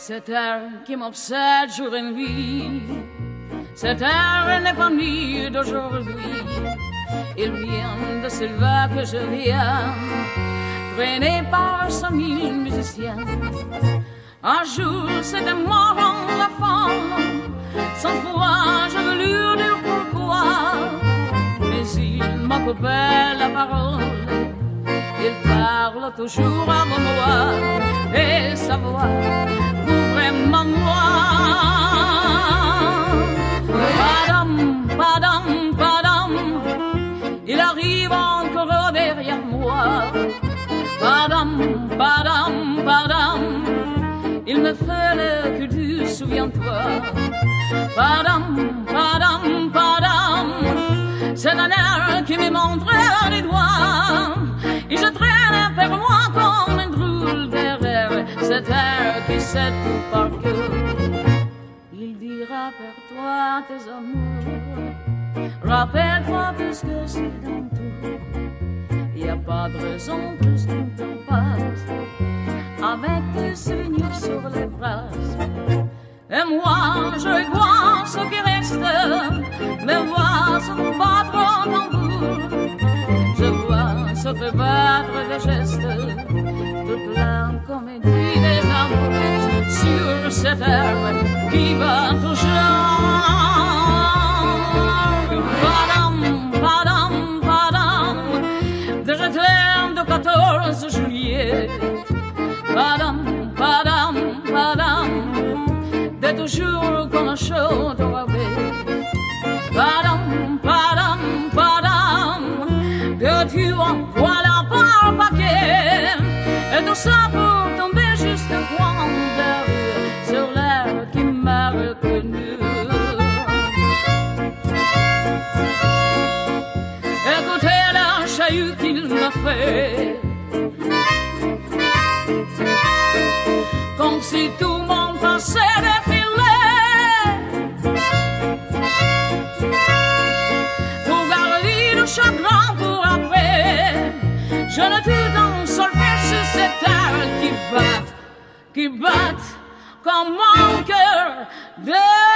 Cet air qui m'obsède jour et nuit, cet air n'est pas ni d'aujourd'hui. Il vient de Sylvain que je viens, traîné par 5000 musiciens. Un jour c'était moi la femme, 100 fois je veux lui dire pourquoi, mais il m'a coupé la parole. Il parle toujours avant moi, et sa voix couvre ma voix. Padam, padam, padam, il arrive encore derrière moi. Padam, padam, padam, il me fait le que tu souviens-toi. Padam, padam, padam, c'est un air qui me montre les doigts. Et je traîne vers moi comme un drôle derrière cet air qui sait tout par cœur. Il dit rappelle-toi tes amours, rappelle-toi tout ce que c'est dans tout. Y a pas de raison plus qu'on t'en passe, avec tes souvenirs sur les bras. Et moi je vois ce qui reste, mes voix sont pas trop tambour. Je vois se fait battre des gestes, toute la comédie des amours sur cette herbe qui va toujours. Padam, padam, padam, de je t'aime de 14 juillet. Padam, padam, padam, de toujours comme un chaud de rabais. Padam, padam, padam, que tu envoies là par paquet, et tout ça pour tomber juste un coin de rue sur l'air qui m'a reconnu. Écoutez la chahut qu'il m'a fait, comme si tout mon passé défilait. Pour garder le chagrin pour après, je ne tue d'un solfège sur cette terre qui bat comme mon cœur de